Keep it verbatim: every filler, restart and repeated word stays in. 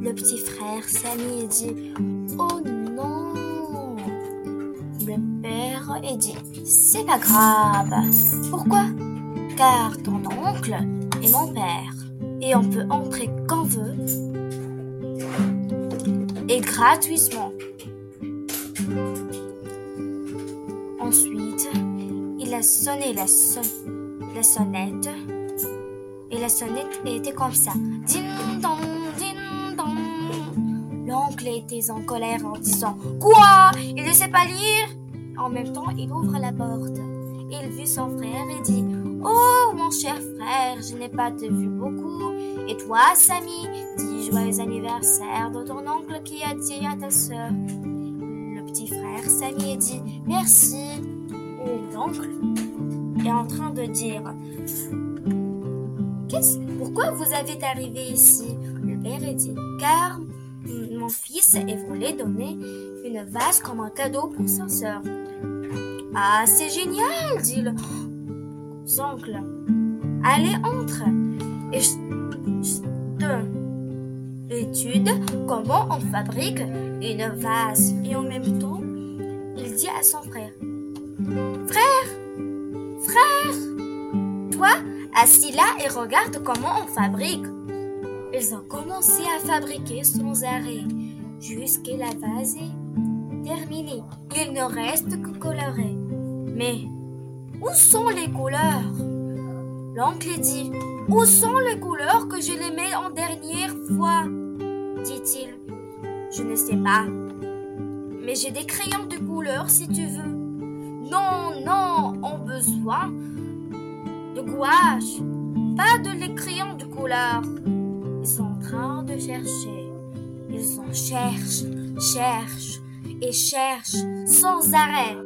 Le petit frère Samy dit « Oh non !» Le père dit « C'est pas grave. Pourquoi ? Car ton oncle est mon père et on peut entrer quand on veut et gratuitement. » Ensuite, il a sonné la, son- la sonnette et la sonnette était comme ça. Ding dong, ding dong. L'oncle était en colère en disant « Quoi ? Il ne sait pas lire ?» En même temps, il ouvre la porte. Il vit son frère et dit « Oh, mon cher frère, je n'ai pas te vu beaucoup. Et toi, Samy, dis joyeux anniversaire de ton oncle qui a dit à ta sœur. » Le petit frère Samy dit « Merci. » Et l'oncle est en train de dire « Qu'est-ce, pourquoi vous avez arrivé ici ?» Le père dit « Car mon fils est voulu donner une vase comme un cadeau pour sa sœur. » « Ah, c'est génial, dit l'oncle. Allez, entre et je, je te étude comment on fabrique une vase. Et en même temps, il dit à son frère, Frère, frère, toi, assis là et regarde comment on fabrique. Ils ont commencé à fabriquer sans arrêt jusqu'à la vase est terminée. Il ne reste que colorer. Mais où sont les couleurs? L'oncle dit, où sont les couleurs que je les mets en dernière fois? Dit-il. Je ne sais pas. Mais j'ai des crayons de couleur si tu veux. Non, non, on a besoin de gouache, pas de les crayons de couleur. Ils sont en train de chercher. Ils en cherchent, cherchent et cherchent sans arrêt.